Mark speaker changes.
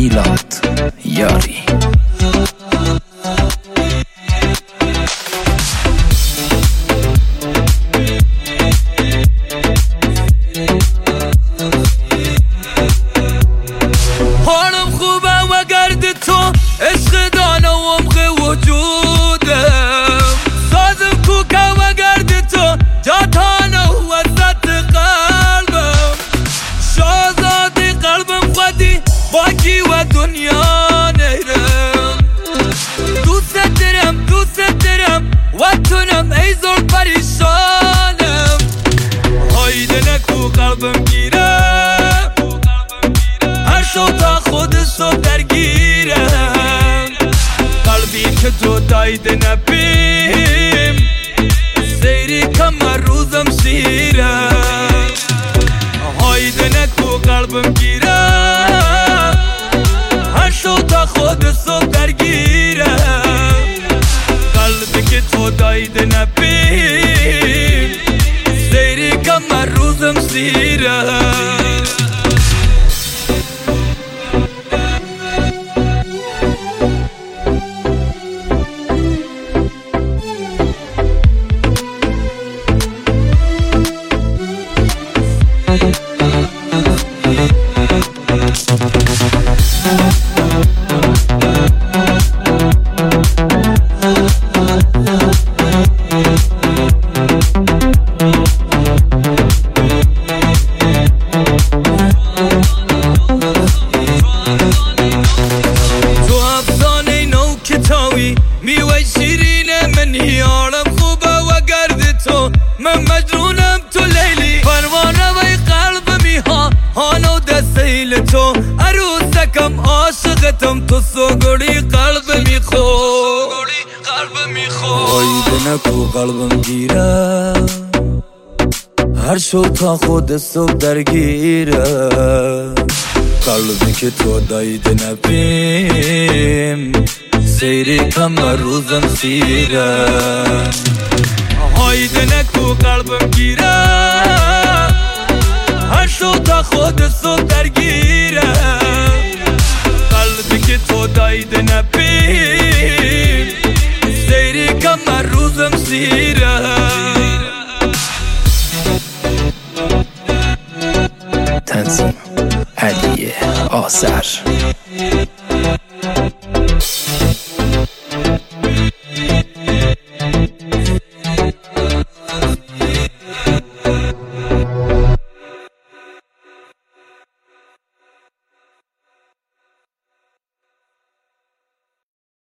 Speaker 1: میلاد یاری.
Speaker 2: حالم خوبه و گرد تو عشق دانه و عمق وجودم، سازم کوکه و گرد تو جاتانه و وسط قلبم، شازادی قلبم خودی باقی و دنیا نیرم. دوست دارم و تونم ای زور پریشانم، هایده نکو قلبم گیرم، هر شو تا خودشو درگیرم. قلبی که تو دایده نبیم، سیری کم روزم شیرم. هایده نکو قلبم گیرم، هر شو تا خودشو درگیرم. قلبی که تو دایده نبیم، سیری کم روزم شیرم. میوه شیرین من یارم خوبه و گرد تو من مجنونم، تو لیلی پروانه و قلبمی ها هانو دسیل تو عروسکم عاشقتم، تو سوگوڑی قلبمی خو هایده نکو قلبم گیرم، هر شو تا خود صبح درگیرم. قلبی که تو دایده نبیم، سیری کم روزم سیرم. هایده نکو قلبم گیرم، هر شو تا خود صبح درگیرم. قلبی که تو دایده نبیم، سیری کم روزم سیرم.
Speaker 1: تنظیم علی آذر.